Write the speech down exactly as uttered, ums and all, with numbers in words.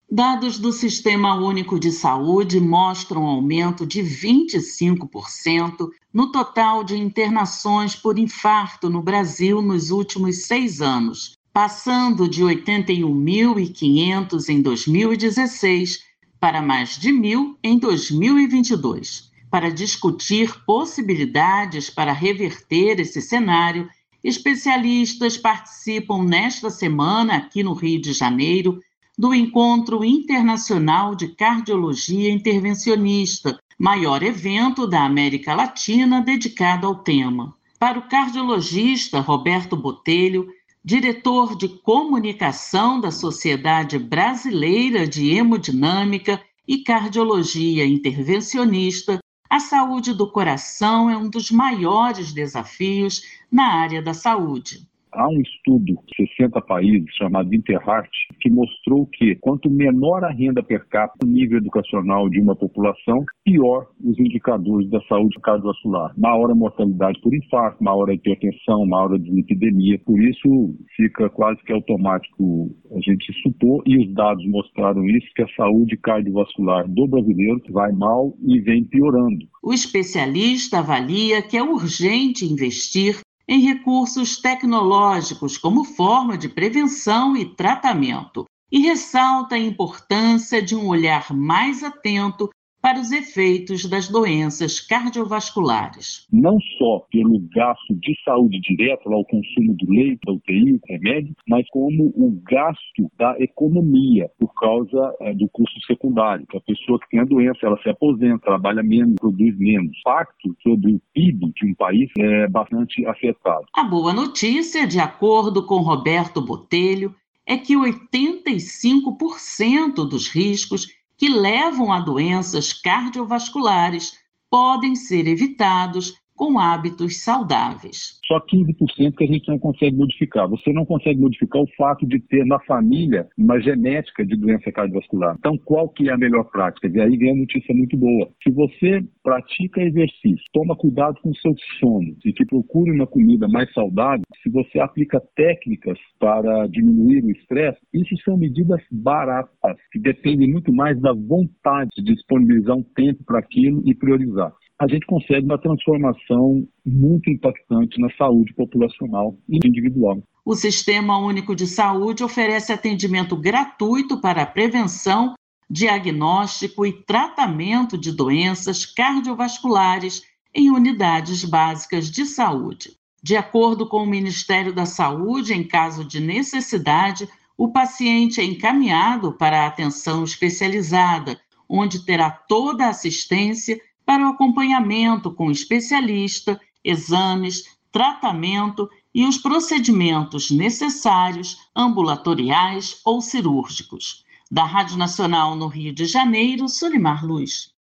Dados do Sistema Único de Saúde mostram um aumento de vinte e cinco por cento no total de internações por infarto no Brasil nos últimos seis anos, passando de oitenta e um mil e quinhentos em dois mil e dezesseis para mais de mil em dois mil e vinte e dois. Para discutir possibilidades para reverter esse cenário, especialistas participam nesta semana, aqui no Rio de Janeiro, do Encontro Internacional de Cardiologia Intervencionista, maior evento da América Latina dedicado ao tema. Para o cardiologista Roberto Botelho, diretor de comunicação da Sociedade Brasileira de Hemodinâmica e Cardiologia Intervencionista, a saúde do coração é um dos maiores desafios na área da saúde. Há um estudo de sessenta países chamado Interheart que mostrou que quanto menor a renda per capita, o nível educacional de uma população, pior os indicadores da saúde cardiovascular. Maior a mortalidade por infarto, maior a hipertensão, maior a dislipidemia. Por isso fica quase que automático a gente supor, e os dados mostraram isso, que a saúde cardiovascular do brasileiro vai mal e vem piorando. O especialista avalia que é urgente investir em recursos tecnológicos como forma de prevenção e tratamento, e ressalta a importância de um olhar mais atento para os efeitos das doenças cardiovasculares. Não só pelo gasto de saúde direto, lá o consumo do leite, da U T I, do remédio, mas como o gasto da economia por causa é, do custo secundário. Que a pessoa que tem a doença, ela se aposenta, trabalha menos, produz menos. O impacto sobre o P I B de um país é bastante afetado. A boa notícia, de acordo com Roberto Botelho, é que oitenta e cinco por cento dos riscos que levam a doenças cardiovasculares podem ser evitados com hábitos saudáveis. Só quinze por cento que a gente não consegue modificar. Você não consegue modificar o fato de ter na família uma genética de doença cardiovascular. Então, qual que é a melhor prática? E aí vem a notícia muito boa. Se você pratica exercício, toma cuidado com o seu sono e que procure uma comida mais saudável, se você aplica técnicas para diminuir o estresse, isso são medidas baratas, que dependem muito mais da vontade de disponibilizar um tempo para aquilo e priorizar. A gente consegue uma transformação muito impactante na saúde populacional e individual. O Sistema Único de Saúde oferece atendimento gratuito para a prevenção, diagnóstico e tratamento de doenças cardiovasculares em unidades básicas de saúde. De acordo com o Ministério da Saúde, em caso de necessidade, o paciente é encaminhado para a atenção especializada, onde terá toda a assistência para o acompanhamento com especialista, exames, tratamento e os procedimentos necessários, ambulatoriais ou cirúrgicos. Da Rádio Nacional no Rio de Janeiro, Solimar Luz.